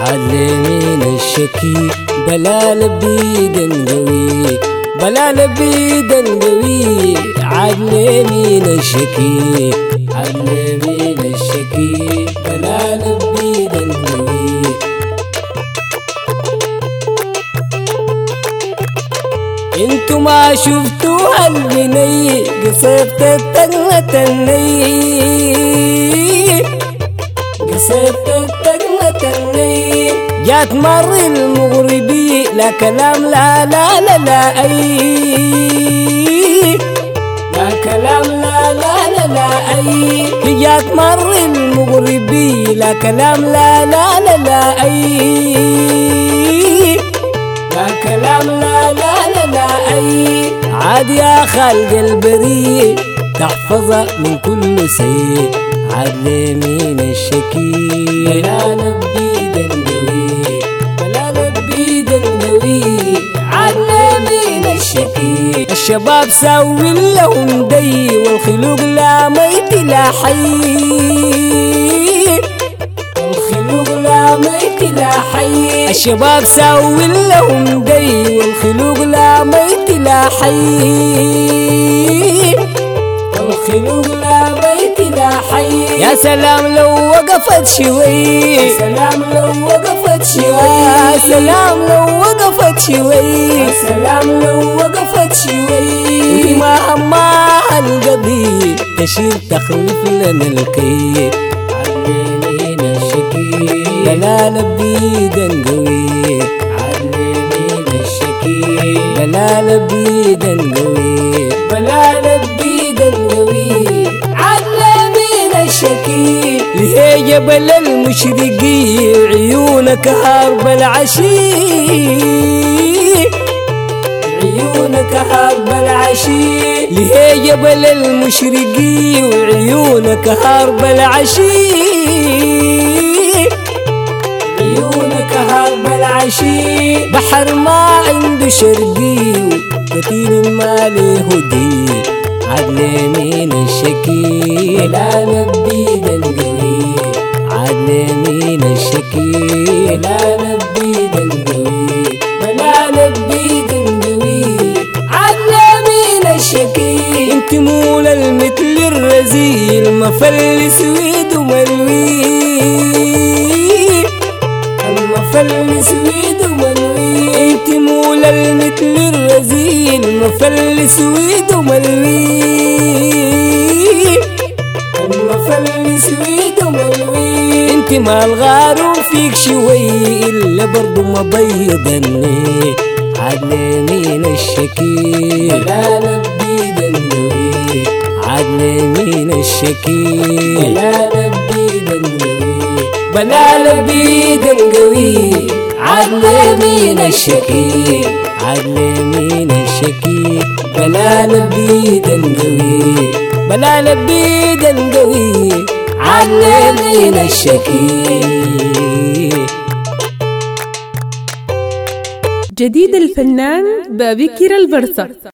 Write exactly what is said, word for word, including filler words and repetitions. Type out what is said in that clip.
عالمين الشكي بلا لبيد قوي بلا لبيد قوي عالمين الشكي عالمين الشكي بلا لبيد قوي. انتو ما شفتوا هالبني قصيت التقنة الني قصيت التقنة الني جات مر المغربي لا كلام لا لا لا لا اي لا كلام لا لا لا لا اي جات مر المغربي لا كلام لا لا لا لا اي لا كلام لا لا لا لا اي عاد يا خلق البريء تحفظ من كل سيء عالمين الشكي بلا لبيد قوي بلا لبيد قوي عالمين الشكي. الشباب سوي لهم دي والخلوق لا ميت لا حي والخلوق لا ميت لا حي. الشباب سوي لهم دي والخلوق لا ميت لا حي والخلوق لا ميت لا حي. يا سلام لو وقفت شوي يا سلام لو وقفت شوي يا سلام لو وقفت شوي يا سلام لو وقفت شوي. ما همها القضية تشيل تخلف لنا الكي عالمين الشكي بلا لبيد قوي عالمين الشكي بلا لبيد قوي بلا لبيد قوي عالمين الشكي. ليه جبل المشرقي عيونك هارب العشي عيونك هارب العشي. ليه جبل المشرقي وعيونك هارب العشي عيونك هارب العشي. بحر ما عنده شرقي كثير ما له هدي عالمين الشكي بلا لبيد قوي عالمين الشكي بلا لبيد قوي بلا لبيد قوي عالمين الشكي. انت مول المثل الرزيل مفلس ويد وملوي المفلس ويد وملوي. انت مول المثل الرزيل مفلس ويد وملوي المفلس ويد وملوي. انت ما الغارون فيك شوي الا برضو ما بيضني عالمين الشكي بلا لبيد قوي عالمين الشكي بلا لبيد قوي بلا لبيد قوي عالمين الشكي عالمين الشكي بلا لبيد قوي بلا لبيد قوي عالمين الشكي. جديد الفنان بابكر البرصة.